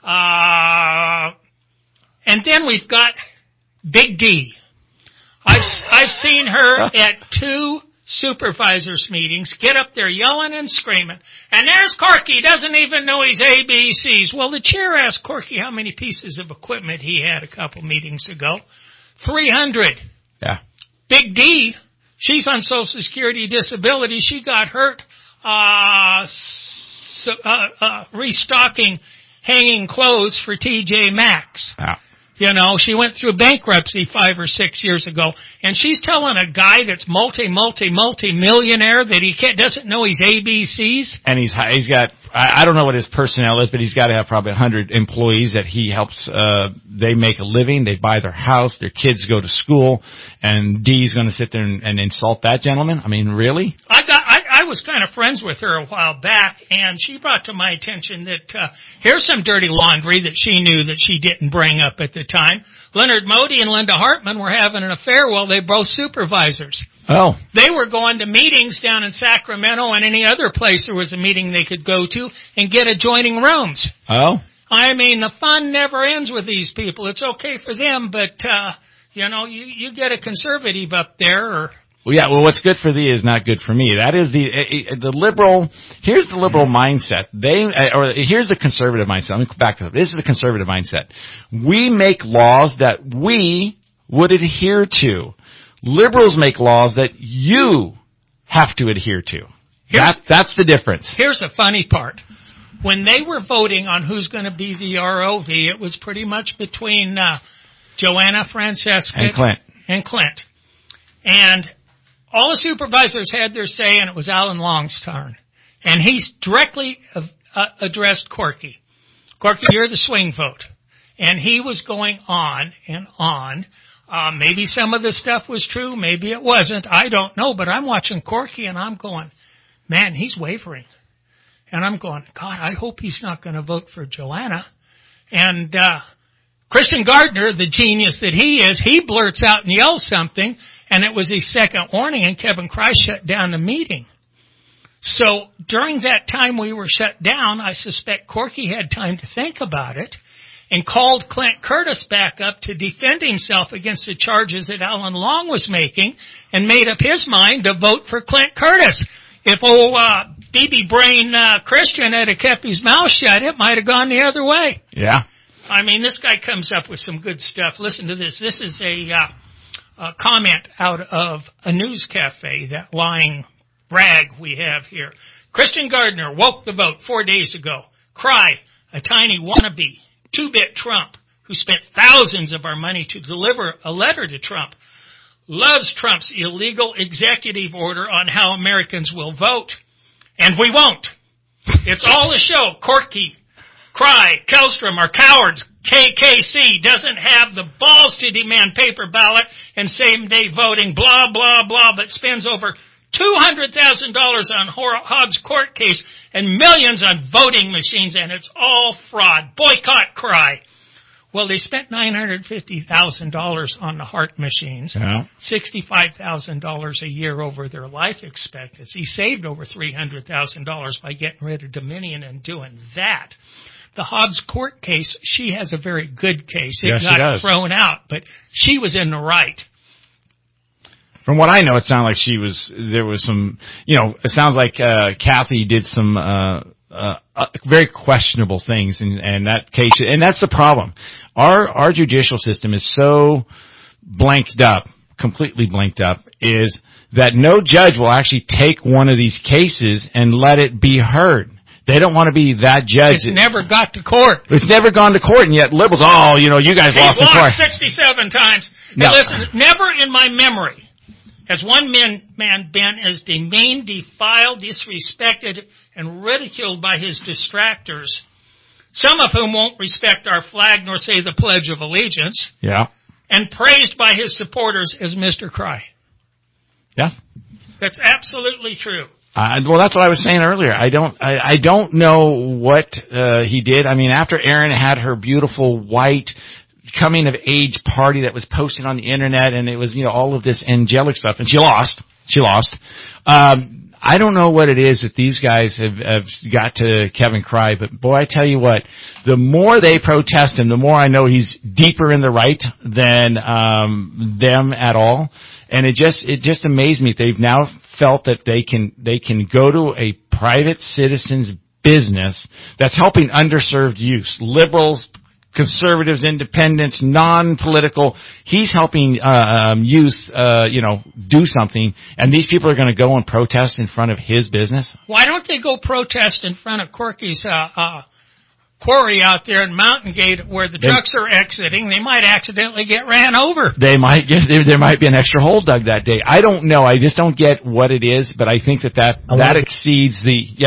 And then we've got Big D. I've seen her at 2 supervisors meetings get up there yelling and screaming. And there's Corky, doesn't even know his ABCs. Well, the chair asked Corky how many pieces of equipment he had a couple meetings ago. 300. Yeah. Big D, she's on Social Security disability. She got hurt restocking hanging clothes for TJ Maxx. Yeah. You know, she went through bankruptcy 5 or 6 years ago, and she's telling a guy that's multi-millionaire that he doesn't know his ABCs. And he's got, I don't know what his personnel is, but he's got to have probably 100 employees that he helps, they make a living, they buy their house, their kids go to school, and Dee's going to sit there and insult that gentleman? I mean, really? I was kind of friends with her a while back, and she brought to my attention that here's some dirty laundry that she knew that she didn't bring up at the time. Leonard Modi and Linda Hartman were having an affair while they were both supervisors. Oh. They were going to meetings down in Sacramento and any other place there was a meeting they could go to and get adjoining rooms. Oh. I mean, the fun never ends with these people. It's okay for them, but, you know, you get a conservative up there or... Well, yeah, well, what's good for thee is not good for me. That is the liberal, here's the liberal mindset. Here's the conservative mindset. Let me go back to that. This is the conservative mindset. We make laws that we would adhere to. Liberals make laws that you have to adhere to. That's the difference. Here's the funny part. When they were voting on who's going to be the ROV, it was pretty much between Joanna Francesca and Clint. And all the supervisors had their say, and it was Alan Long's turn. And he's directly addressed Corky. Corky, you're the swing vote. And he was going on and on. Maybe some of the stuff was true, maybe it wasn't. I don't know, but I'm watching Corky, and I'm going, man, he's wavering. And I'm going, God, I hope he's not going to vote for Joanna. And Christian Gardner, the genius that he is, he blurts out and yells something, and it was his second warning, and Kevin Kreis shut down the meeting. So during that time we were shut down, I suspect Corky had time to think about it and called Clint Curtis back up to defend himself against the charges that Alan Long was making and made up his mind to vote for Clint Curtis. If old BB Brain Christian had kept his mouth shut, it might have gone the other way. Yeah. I mean, this guy comes up with some good stuff. Listen to this. This is a comment out of a news cafe, that lying rag we have here. Christian Gardner woke the vote 4 days ago. Cry, a tiny wannabe, 2-bit Trump, who spent thousands of our money to deliver a letter to Trump, loves Trump's illegal executive order on how Americans will vote. And we won't. It's all a show. Corky, Cry, Kellstrom are cowards. KKC doesn't have the balls to demand paper ballot and same-day voting, blah, blah, blah, but spends over $200,000 on Hobbs' court case and millions on voting machines, and it's all fraud. Boycott Cry. Well, they spent $950,000 on the heart machines, $65,000 a year over their life expectancy, saved over $300,000 by getting rid of Dominion and doing that. The Hobbs court case, she has a very good case. It got thrown out, but she was in the right. From what I know, it sounded like there was some, it sounds like Kathy did some very questionable things in that case, and that's the problem. Our judicial system is so blanked up, completely blanked up, is that no judge will actually take one of these cases and let it be heard. They don't want to be that judge. It's never got to court. It's never gone to court, and yet liberals, you guys lost in court. 67 times. No. Now listen, never in my memory has one man been as demeaned, defiled, disrespected, and ridiculed by his distractors, some of whom won't respect our flag nor say the Pledge of Allegiance, and praised by his supporters as Mr. Cry. Yeah. That's absolutely true. Well, that's what I was saying earlier. I don't know what he did. I mean, after Erin had her beautiful white coming of age party that was posted on the internet, and it was all of this angelic stuff, and she lost. I don't know what it is that these guys have got to Kevin Cry, but boy, I tell you what, the more they protest him, the more I know he's deeper in the right than them at all. And it just amazed me. They've now felt that they can go to a private citizen's business that's helping underserved youth, liberals, conservatives, independents, non-political. He's helping youth, do something, and these people are going to go and protest in front of his business. Why don't they go protest in front of Corky's quarry out there in Mountain Gate where the trucks are exiting, they might accidentally get ran over. There might be an extra hole dug that day. I don't know. I just don't get what it is, but I think that exceeds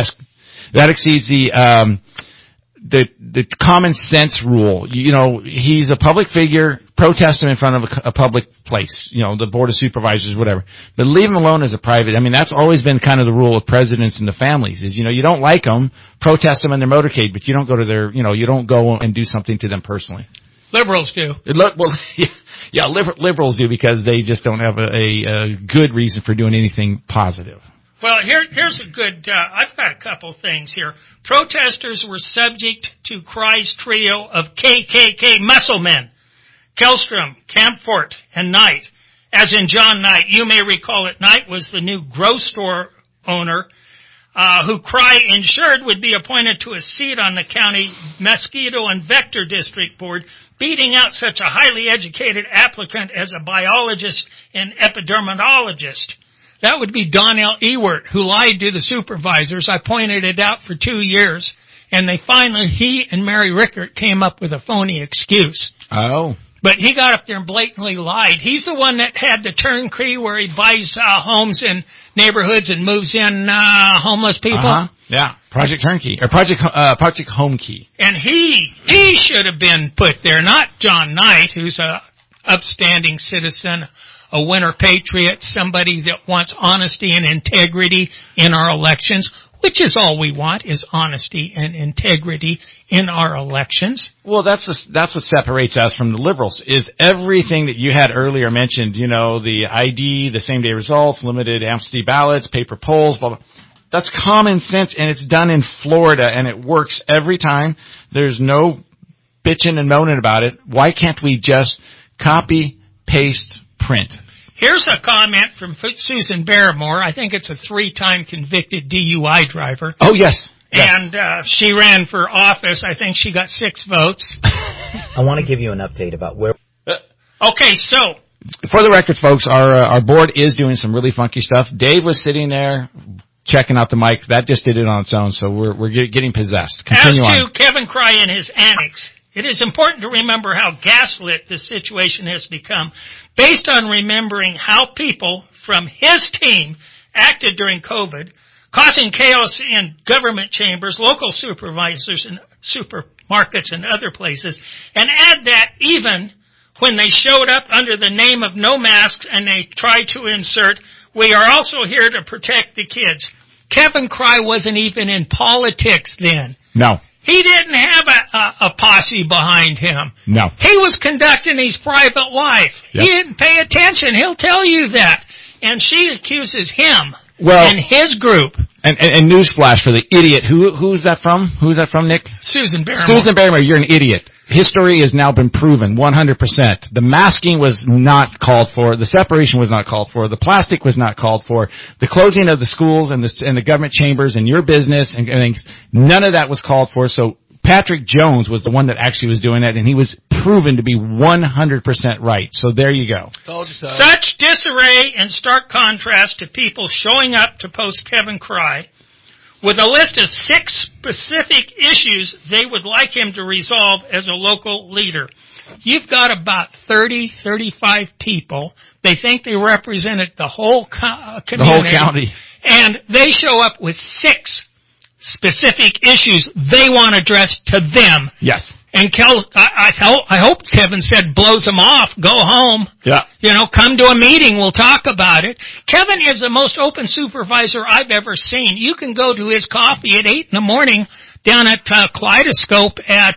the common sense rule. You know, he's a public figure. Protest him in front of a public place, you know, the board of supervisors, whatever. But leave him alone as a private. I mean, that's always been kind of the rule of presidents and the families is, you know, you don't like them, protest them in their motorcade, but you don't go to their, you know, you don't go and do something to them personally. Liberals do. Liberals do because they just don't have a good reason for doing anything positive. Well, here's a good, I've got a couple things here. Protesters were subject to Cry's trio of KKK muscle men. Kellstrom, Kampfort, and Knight. As in John Knight, you may recall that Knight was the new grocery store owner who Cry ensured would be appointed to a seat on the county mosquito and vector district board, beating out such a highly educated applicant as a biologist and epidemiologist. That would be Donnell Ewert, who lied to the supervisors. I pointed it out for 2 years, and he and Mary Rickert came up with a phony excuse. Oh. But he got up there and blatantly lied. He's the one that had the turnkey where he buys homes in neighborhoods and moves in homeless people. Uh-huh. Yeah, Project Turnkey or Project Home Key. And he should have been put there, not John Knight, who's a upstanding citizen, a winter patriot, somebody that wants honesty and integrity in our elections. Which is all we want, is honesty and integrity in our elections. Well, that's what separates us from the liberals, is everything that you had earlier mentioned, you know, the ID, the same-day results, limited absentee ballots, paper polls, blah, blah. That's common sense, and it's done in Florida, and it works every time. There's no bitching and moaning about it. Why can't we just copy, paste, print? Here's a comment from Susan Barrymore. I think it's a 3-time convicted DUI driver. Oh, yes. And she ran for office. I think she got 6 votes. I want to give you an update about where... Okay, so... For the record, folks, our board is doing some really funky stuff. Dave was sitting there checking out the mic. That just did it on its own, so we're getting possessed. Continue on. As to Kevin Cry and his annex, it is important to remember how gaslit this situation has become, based on remembering how people from his team acted during COVID, causing chaos in government chambers, local supervisors, and supermarkets and other places, and add that even when they showed up under the name of no masks and they tried to insert, we are also here to protect the kids. Kevin Cry wasn't even in politics then. No. He didn't have a posse behind him. No. He was conducting his private life. Yep. He didn't pay attention. He'll tell you that. And she accuses him and his group. And newsflash for the idiot. Who's that from? Who's that from, Nick? Susan Barrymore. Susan Barrymore, you're an idiot. History has now been proven 100%. The masking was not called for. The separation was not called for. The plastic was not called for. The closing of the schools and the government chambers and your business and things, none of that was called for. So Patrick Jones was the one that actually was doing that, and he was proven to be 100% right. So there you go. Such disarray and stark contrast to people showing up to post Kevin Cry with a list of 6 specific issues they would like him to resolve as a local leader. You've got about 30, 35 people. They think they represented the whole community. The whole county. And they show up with 6 specific issues they want addressed to them. Yes. And I hope Kevin said blows them off, go home. Yeah. You know, come to a meeting, we'll talk about it. Kevin is the most open supervisor I've ever seen. You can go to his coffee at 8 in the morning down at Kaleidoscope at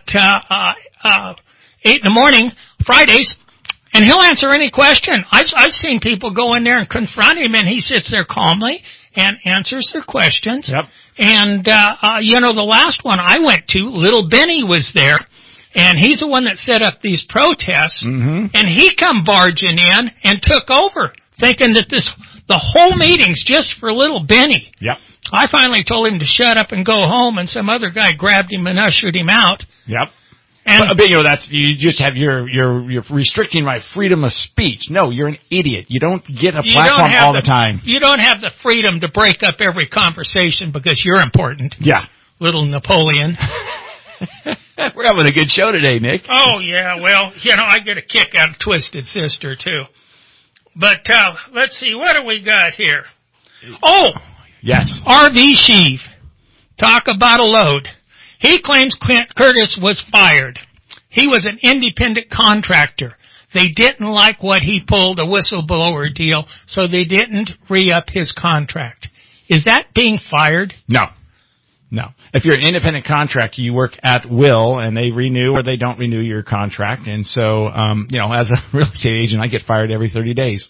8 in the morning, Fridays, and he'll answer any question. I've seen people go in there and confront him, and he sits there calmly and answers their questions. Yep. And, you know, the last one I went to, Little Benny was there. And he's the one that set up these protests, and he come barging in and took over, thinking that the whole meeting's just for little Benny. Yep. I finally told him to shut up and go home, and some other guy grabbed him and ushered him out. Yep. And but you know, you just have you're restricting my freedom of speech. No, you're an idiot. You don't get a platform all the time. You don't have the freedom to break up every conversation because you're important. Yeah. Little Napoleon. We're having a good show today, Nick. Oh, yeah. Well, I get a kick out of Twisted Sister, too. But let's see. What do we got here? Oh! Yes. R.V. Sheave. Talk about a load. He claims Clint Curtis was fired. He was an independent contractor. They didn't like what he pulled, a whistleblower deal, so they didn't re-up his contract. Is that being fired? No. If you're an independent contractor, you work at will, and they renew or they don't renew your contract. And so, as a real estate agent, I get fired every 30 days.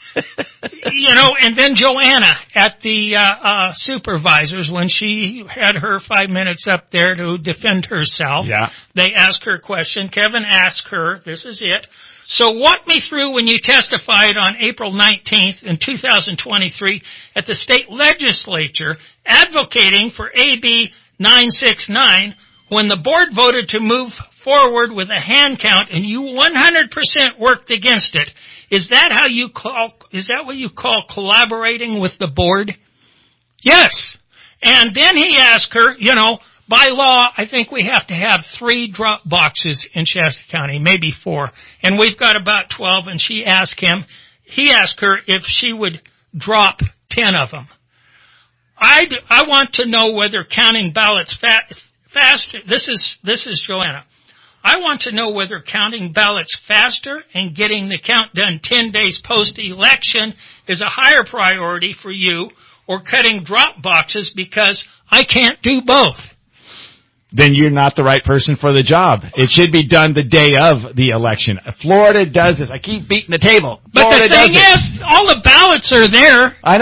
And then Joanna at the supervisors, when she had her 5 minutes up there to defend herself, they asked her a question. Kevin asked her, this is it. So walk me through when you testified on April 19th in 2023 at the state legislature advocating for AB 969 when the board voted to move forward with a hand count and you 100% worked against it. Is that what you call collaborating with the board? Yes. And then he asked her, by law, I think we have to have 3 drop boxes in Shasta County, maybe 4. And we've got about 12, and he asked her if she would drop 10 of them. I want to know whether counting ballots faster, this is Joanna. I want to know whether counting ballots faster and getting the count done 10 days post-election is a higher priority for you or cutting drop boxes because I can't do both. Then you're not the right person for the job. It should be done the day of the election. Florida does this. I keep beating the table. But the thing is, all the ballots are there. I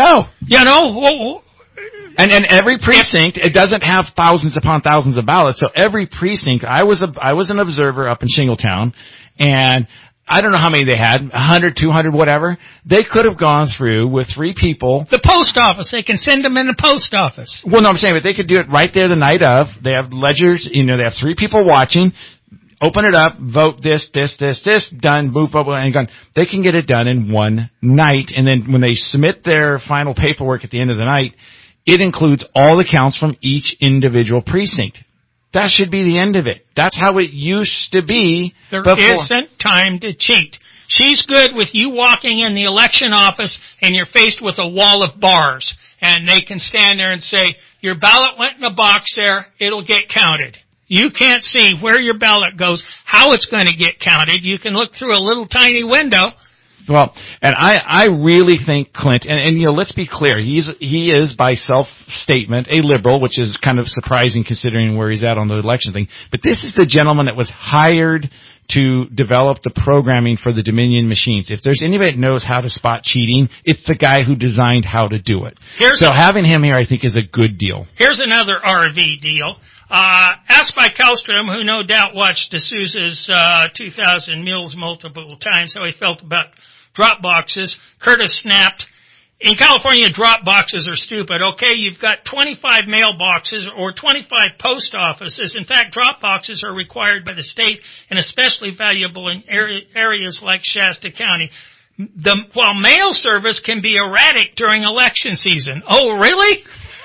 know. And every precinct, it doesn't have thousands upon thousands of ballots. So every precinct, I was an observer up in Shingletown, and I don't know how many they had, 100, 200, whatever. They could have gone through with 3 people. The post office. They can send them in the post office. Well, no, I'm saying, but they could do it right there the night of. They have ledgers, they have 3 people watching. Open it up, vote this, done, move up, and gone. They can get it done in one night, and then when they submit their final paperwork at the end of the night, it includes all the counts from each individual precinct. That should be the end of it. That's how it used to be before. There isn't time to cheat. She's good with you walking in the election office and you're faced with a wall of bars. And they can stand there and say, your ballot went in a box there, it'll get counted. You can't see where your ballot goes, how it's going to get counted. You can look through a little tiny window. Well, and I really think Clint, and let's be clear, he is by self-statement a liberal, which is kind of surprising considering where he's at on the election thing. But this is the gentleman that was hired to develop the programming for the Dominion machines. If there's anybody that knows how to spot cheating, it's the guy who designed how to do it. Having him here, I think, is a good deal. Here's another RV deal. Asked by Kallstrom, who no doubt watched D'Souza's 2,000 Mules multiple times, how he felt about drop boxes. Curtis snapped, in California, drop boxes are stupid. Okay, you've got 25 mailboxes or 25 post offices. In fact, drop boxes are required by the state and especially valuable in areas like Shasta County. While mail service can be erratic during election season. Oh, really?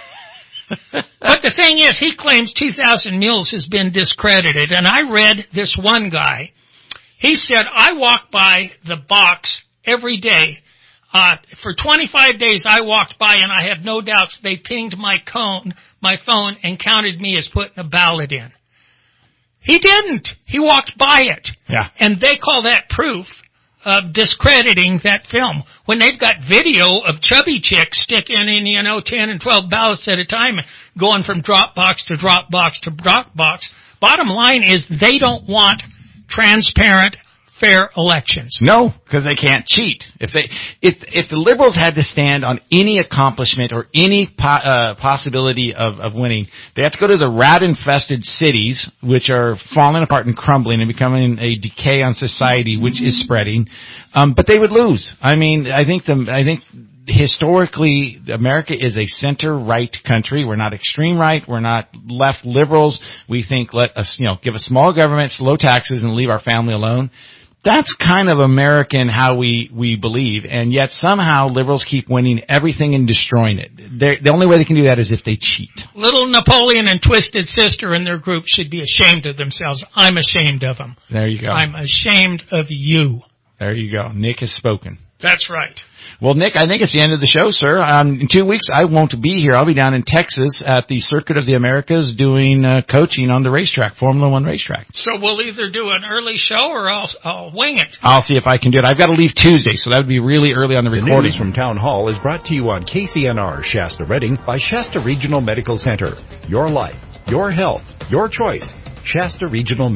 But the thing is, he claims 2,000 Mules has been discredited. And I read this one guy. He said, I walk by the box every day. For 25 days I walked by and I have no doubts they pinged my phone and counted me as putting a ballot in. He didn't. He walked by it. Yeah. And they call that proof of discrediting that film. When they've got video of chubby chicks sticking in, 10 and 12 ballots at a time, going from drop box to drop box to drop box. Bottom line is they don't want transparent, fair elections. No, because they can't cheat. If the liberals had to stand on any accomplishment or any possibility of winning, they have to go to the rat-infested cities, which are falling apart and crumbling and becoming a decay on society, which is spreading. But they would lose. I think historically, America is a center-right country. We're not extreme right. We're not left liberals. We think let us, give a small government, low taxes, and leave our family alone. That's kind of American how we believe, and yet somehow liberals keep winning everything and destroying it. The only way they can do that is if they cheat. Little Napoleon and Twisted Sister and their group should be ashamed of themselves. I'm ashamed of them. There you go. I'm ashamed of you. There you go. Nick has spoken. That's right. Well, Nick, I think it's the end of the show, sir. In 2 weeks, I won't be here. I'll be down in Texas at the Circuit of the Americas doing coaching on the racetrack, Formula One racetrack. So we'll either do an early show or I'll wing it. I'll see if I can do it. I've got to leave Tuesday, so that would be really early on the recording. The news from Town Hall is brought to you on KCNR Shasta Redding by Shasta Regional Medical Center. Your life, your health, your choice. Shasta Regional